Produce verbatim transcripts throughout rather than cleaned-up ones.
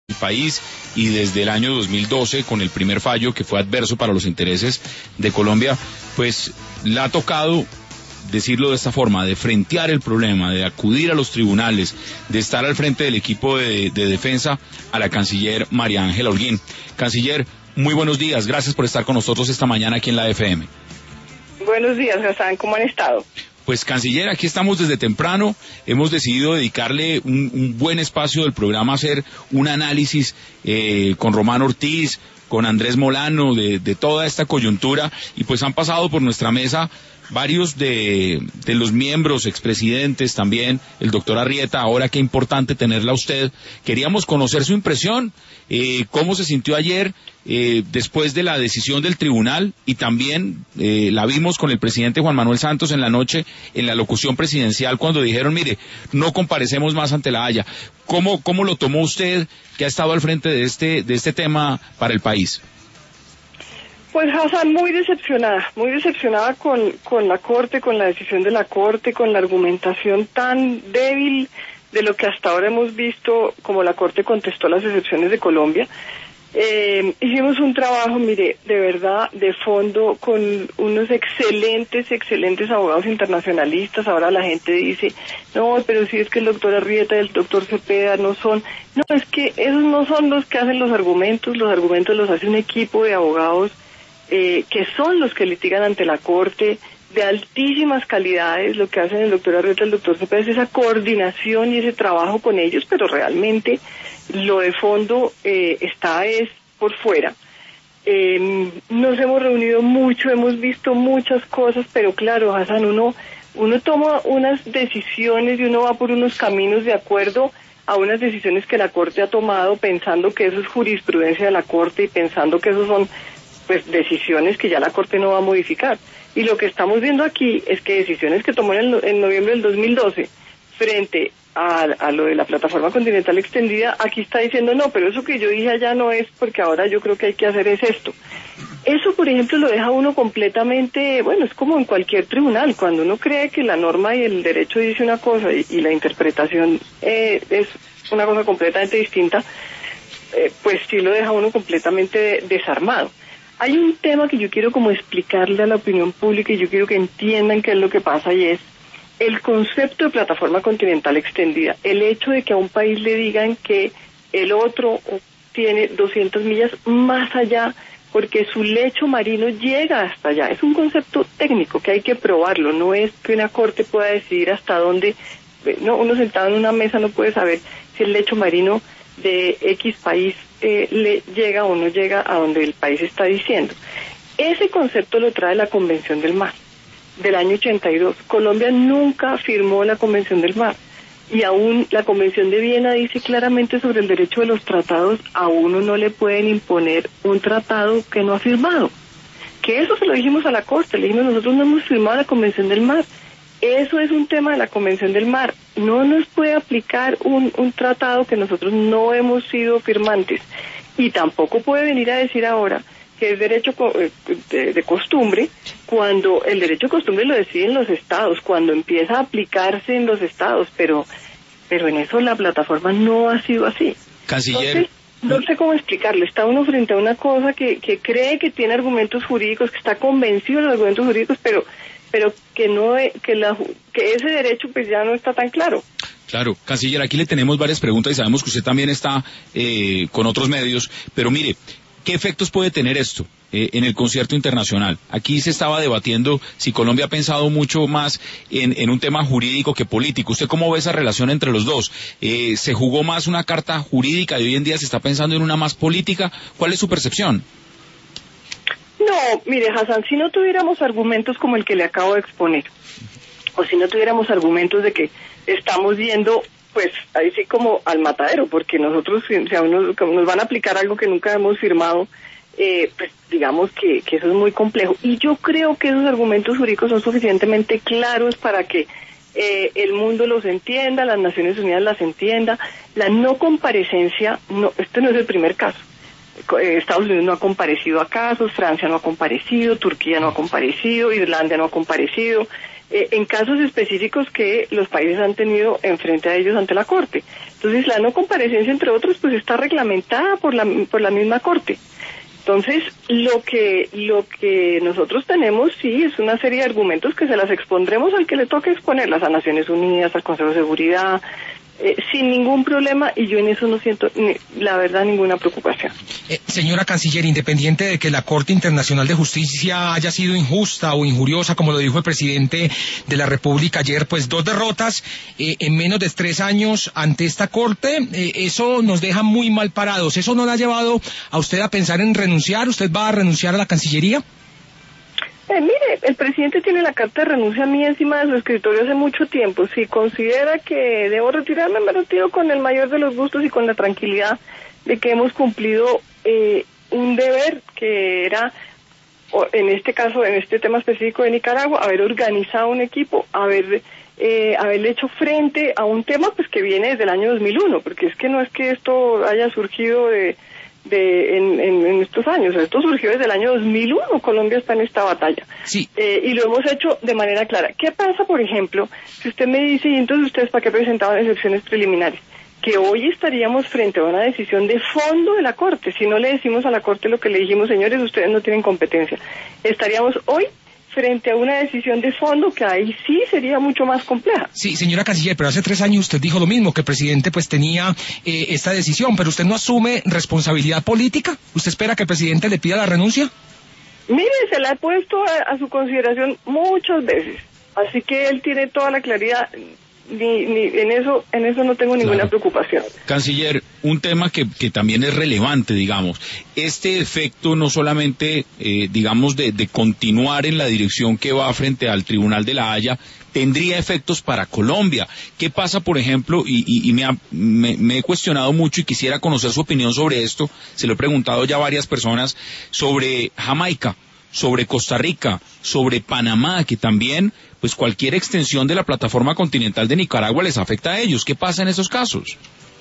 el país y desde el año dos mil doce, con el primer fallo que fue adverso para los intereses de Colombia, pues la ha tocado, decirlo de esta forma, de frentear el problema, de acudir a los tribunales, de estar al frente del equipo de, de defensa a la canciller María Ángela Holguín. Canciller, muy buenos días, gracias por estar con nosotros esta mañana aquí en la F M. Buenos días, Hassan, ¿cómo han estado? Pues canciller, aquí estamos desde temprano, hemos decidido dedicarle un, un buen espacio del programa a hacer un análisis eh, con Román Ortiz, con Andrés Molano, de, de toda esta coyuntura, y pues han pasado por nuestra mesa varios de, de los miembros, expresidentes también, el doctor Arrieta. Ahora qué importante tenerla a usted. Queríamos conocer su impresión, eh, cómo se sintió ayer eh, después de la decisión del tribunal, y también eh, la vimos con el presidente Juan Manuel Santos en la noche en la locución presidencial cuando dijeron, mire, no comparecemos más ante la Haya. ¿Cómo, cómo lo tomó usted, que ha estado al frente de este, de este tema para el país? Pues Hassan, muy decepcionada, muy decepcionada con, con la Corte, con la decisión de la Corte, con la argumentación tan débil de lo que hasta ahora hemos visto, como la Corte contestó las excepciones de Colombia. Eh, hicimos un trabajo, mire, de verdad, de fondo, con unos excelentes, excelentes abogados internacionalistas. Ahora la gente dice, no, pero si es que el doctor Arrieta y el doctor Cepeda no son... No, es que esos no son los que hacen los argumentos, los argumentos los hace un equipo de abogados Eh, que son los que litigan ante la Corte, de altísimas calidades. Lo que hacen el doctor Arrieta y el doctor Cepeda es esa coordinación y ese trabajo con ellos, pero realmente lo de fondo eh, está es por fuera. Eh, nos hemos reunido mucho, hemos visto muchas cosas, pero claro, Hassan, uno, uno toma unas decisiones y uno va por unos caminos de acuerdo a unas decisiones que la Corte ha tomado, pensando que eso es jurisprudencia de la Corte y pensando que esos son pues decisiones que ya la Corte no va a modificar. Y lo que estamos viendo aquí es que decisiones que tomó en, el, en noviembre del dos mil doce frente a, a lo de la plataforma continental extendida, aquí está diciendo no, pero eso que yo dije allá no es, porque ahora yo creo que hay que hacer es esto. Eso, por ejemplo, lo deja uno completamente, bueno, es como en cualquier tribunal, cuando uno cree que la norma y el derecho dice una cosa y, y la interpretación eh, es una cosa completamente distinta, eh, pues sí lo deja uno completamente desarmado. Hay un tema que yo quiero como explicarle a la opinión pública y yo quiero que entiendan qué es lo que pasa, y es el concepto de plataforma continental extendida. El hecho de que a un país le digan que el otro tiene doscientas millas más allá porque su lecho marino llega hasta allá. Es un concepto técnico que hay que probarlo. No es que una Corte pueda decidir hasta dónde. No, uno sentado en una mesa no puede saber si el lecho marino de X país eh, le llega o no llega a donde el país está diciendo. Ese concepto lo trae la Convención del Mar del año ochenta y dos. Colombia nunca firmó la Convención del Mar, y aún la Convención de Viena dice claramente sobre el derecho de los tratados. A uno no le pueden imponer un tratado que no ha firmado, que eso se lo dijimos a la Corte, le dijimos, nosotros no hemos firmado la Convención del Mar. Eso es un tema de la Convención del Mar. No nos puede aplicar un, un tratado que nosotros no hemos sido firmantes. Y tampoco puede venir a decir ahora que es derecho de, de costumbre, cuando el derecho de costumbre lo deciden los estados, cuando empieza a aplicarse en los estados. Pero, pero en eso la plataforma no ha sido así. Canciller. Entonces, no sé cómo explicarlo. Está uno frente a una cosa que, que cree que tiene argumentos jurídicos, que está convencido de los argumentos jurídicos, pero... pero que no que la que ese derecho pues ya no está tan claro. Claro, canciller, aquí le tenemos varias preguntas y sabemos que usted también está eh, con otros medios, pero mire, ¿qué efectos puede tener esto eh, en el concierto internacional? Aquí se estaba debatiendo si Colombia ha pensado mucho más en, en un tema jurídico que político. ¿Usted cómo ve esa relación entre los dos? Eh, ¿Se jugó más una carta jurídica y hoy en día se está pensando en una más política? ¿Cuál es su percepción? No, mire, Hassan, si no tuviéramos argumentos como el que le acabo de exponer, o si no tuviéramos argumentos de que estamos yendo, pues, ahí sí como al matadero, porque nosotros, si a uno, nos van a aplicar algo que nunca hemos firmado, eh, pues digamos que, que eso es muy complejo. Y yo creo que esos argumentos jurídicos son suficientemente claros para que eh, el mundo los entienda, las Naciones Unidas las entienda. La no comparecencia, no, este no es el primer caso. Estados Unidos no ha comparecido a casos, Francia no ha comparecido, Turquía no ha comparecido, Irlanda no ha comparecido, eh, en casos específicos que los países han tenido enfrente a ellos ante la Corte. Entonces, la no comparecencia, entre otros, pues está reglamentada por la, por la misma Corte. Entonces, lo que lo que nosotros tenemos, sí, es una serie de argumentos que se las expondremos al que le toque exponerlas, a Naciones Unidas, al Consejo de Seguridad, eh, sin ningún problema, y yo en eso no siento, ni, la verdad, ninguna preocupación. Eh, señora Canciller, independiente de que la Corte Internacional de Justicia haya sido injusta o injuriosa, como lo dijo el presidente de la República ayer, pues dos derrotas eh, en menos de tres años ante esta Corte, eh, eso nos deja muy mal parados. ¿Eso no le ha llevado a usted a pensar en renunciar? ¿Usted va a renunciar a la Cancillería? Eh, mire, el presidente tiene la carta de renuncia mía encima de su escritorio hace mucho tiempo. Si considera que debo retirarme, me retiro con el mayor de los gustos y con la tranquilidad de que hemos cumplido eh, un deber que era, en este caso, en este tema específico de Nicaragua, haber organizado un equipo, haber eh, haberle hecho frente a un tema pues que viene desde el año dos mil uno, porque es que no es que esto haya surgido de de en, en, en estos años, esto surgió desde el año dos mil uno, Colombia está en esta batalla. Sí. Eh, y lo hemos hecho de manera clara. ¿Qué pasa, por ejemplo, si usted me dice, y entonces ustedes para qué presentaban excepciones preliminares? Que hoy estaríamos frente a una decisión de fondo de la Corte. Si no le decimos a la Corte lo que le dijimos, señores, ustedes no tienen competencia, estaríamos hoy frente a una decisión de fondo que ahí sí sería mucho más compleja. Sí, señora Canciller, pero hace tres años usted dijo lo mismo, que el presidente pues tenía eh, esta decisión, pero usted no asume responsabilidad política. ¿Usted espera que el presidente le pida la renuncia? Mire, se la he puesto a, a su consideración muchas veces, así que él tiene toda la claridad. Ni, ni en eso en eso no tengo ninguna claro. preocupación. Canciller, un tema que, que también es relevante, digamos, este efecto no solamente, eh, digamos, de, de continuar en la dirección que va frente al Tribunal de la Haya, tendría efectos para Colombia. ¿Qué pasa, por ejemplo, y, y, y me, ha, me, me he cuestionado mucho y quisiera conocer su opinión sobre esto, se lo he preguntado ya a varias personas, sobre Jamaica, sobre Costa Rica, sobre Panamá, que también, pues cualquier extensión de la plataforma continental de Nicaragua les afecta a ellos? ¿Qué pasa en esos casos?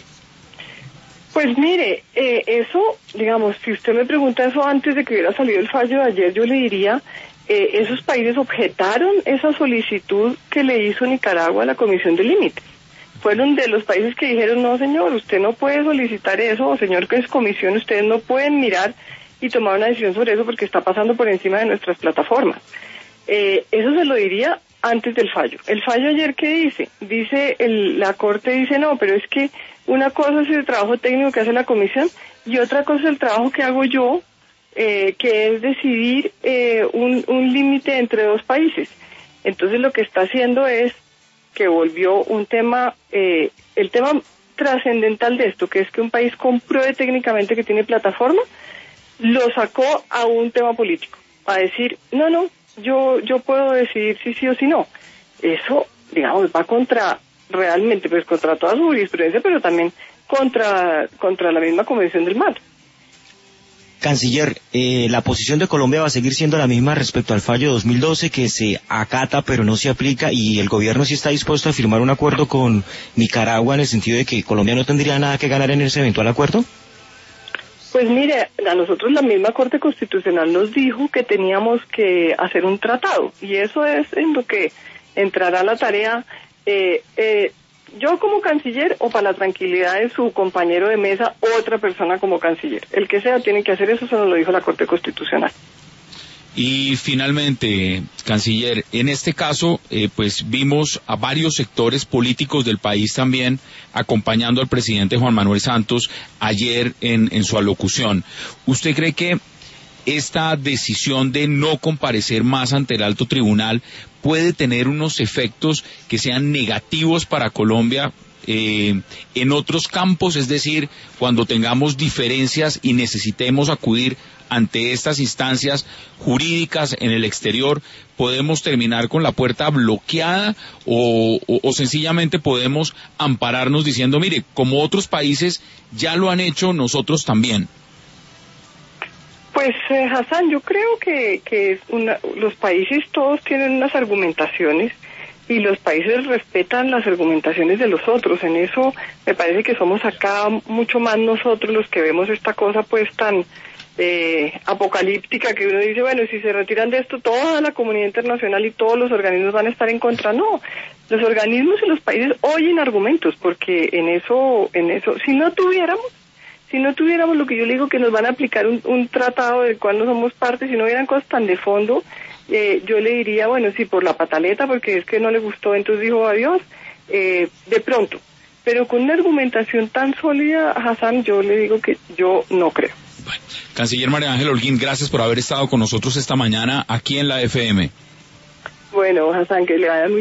Pues mire, eh, eso, digamos, si usted me pregunta eso antes de que hubiera salido el fallo de ayer, yo le diría, eh, esos países objetaron esa solicitud que le hizo Nicaragua a la Comisión de Límites. Fueron de los países que dijeron, no señor, usted no puede solicitar eso, o señor que es comisión, ustedes no pueden mirar y tomar una decisión sobre eso porque está pasando por encima de nuestras plataformas. Eh, eso se lo diría antes del fallo. El fallo ayer, ¿qué dice? Dice, el, la Corte dice, no, pero es que una cosa es el trabajo técnico que hace la comisión y otra cosa es el trabajo que hago yo, eh, que es decidir eh, un, un límite entre dos países. Entonces lo que está haciendo es que volvió un tema, eh, el tema trascendental de esto, que es que un país compruebe técnicamente que tiene plataforma, lo sacó a un tema político, a decir, no, no, yo yo puedo decidir si sí o si no. Eso, digamos, va contra, realmente, pues contra toda su jurisprudencia, pero también contra contra la misma Convención del Mar. Canciller, eh, la posición de Colombia va a seguir siendo la misma respecto al fallo de dos mil doce, que se acata pero no se aplica, y el gobierno sí está dispuesto a firmar un acuerdo con Nicaragua en el sentido de que Colombia no tendría nada que ganar en ese eventual acuerdo. Pues mire, a nosotros la misma Corte Constitucional nos dijo que teníamos que hacer un tratado, y eso es en lo que entrará la tarea, eh, eh, yo como canciller o para la tranquilidad de su compañero de mesa, otra persona como canciller. El que sea tiene que hacer eso, eso nos lo dijo la Corte Constitucional. Y finalmente, canciller, en este caso, eh, pues vimos a varios sectores políticos del país también acompañando al presidente Juan Manuel Santos ayer en, en su alocución. ¿Usted cree que esta decisión de no comparecer más ante el alto tribunal puede tener unos efectos que sean negativos para Colombia eh, en otros campos? Es decir, cuando tengamos diferencias y necesitemos acudir ante estas instancias jurídicas en el exterior, ¿podemos terminar con la puerta bloqueada o, o, o sencillamente podemos ampararnos diciendo, mire, como otros países ya lo han hecho, nosotros también? Pues, eh, Hassan, yo creo que, que una, los países todos tienen unas argumentaciones y los países respetan las argumentaciones de los otros. En eso me parece que somos acá mucho más nosotros los que vemos esta cosa pues tan eh, apocalíptica, que uno dice, bueno, si se retiran de esto, toda la comunidad internacional y todos los organismos van a estar en contra. No, los organismos y los países oyen argumentos, porque en eso, en eso, si no tuviéramos, si no tuviéramos lo que yo le digo, que nos van a aplicar un, un tratado del cual no somos parte, si no hubieran cosas tan de fondo, eh, yo le diría, bueno, sí, por la pataleta, porque es que no le gustó, entonces dijo adiós, eh, de pronto. Pero con una argumentación tan sólida, Hassan, yo le digo que yo no creo. Bueno, Canciller María Ángela Holguín, gracias por haber estado con nosotros esta mañana aquí en la F M. Bueno, Hassan, que le vaya muy